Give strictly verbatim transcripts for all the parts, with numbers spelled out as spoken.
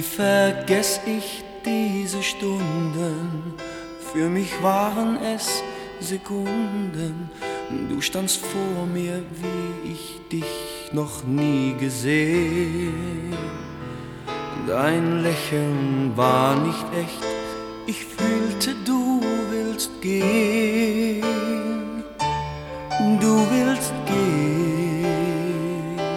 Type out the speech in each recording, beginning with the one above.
vergess ich diese Stunden, für mich waren es Sekunden. Du standst vor mir, wie ich dich noch nie gesehen. Dein Lächeln war nicht echt, ich fühlte, du willst gehen. Du willst gehen.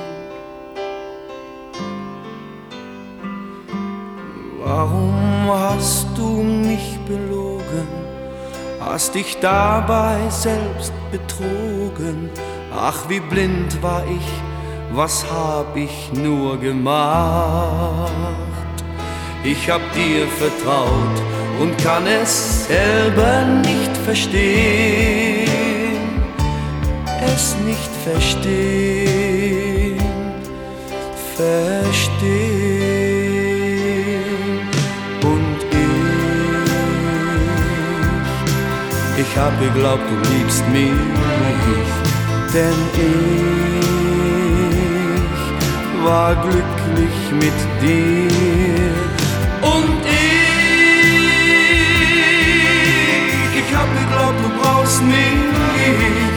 Warum hast du mich belogen? Hast dich dabei selbst betrogen? Ach, wie blind war ich, was hab ich nur gemacht? Ich hab dir vertraut und kann es selber nicht verstehen, es nicht verstehen, verstehen. Und ich, ich hab geglaubt, du liebst mich, denn ich war glücklich mit dir. Und ich, ich hab geglaubt, du brauchst mich.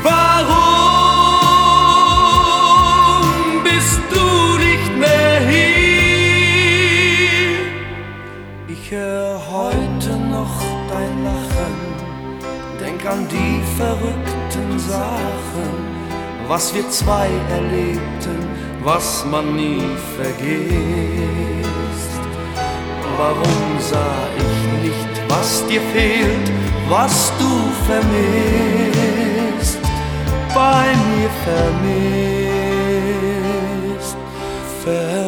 Warum bist du nicht mehr hier? Ich hör heute noch dein Lachen, denk an die verrückten Sachen, was wir zwei erlebten, was man nie vergisst. Warum sah ich nicht, was dir fehlt, was du vermisst, bei mir vermisst, vermisst.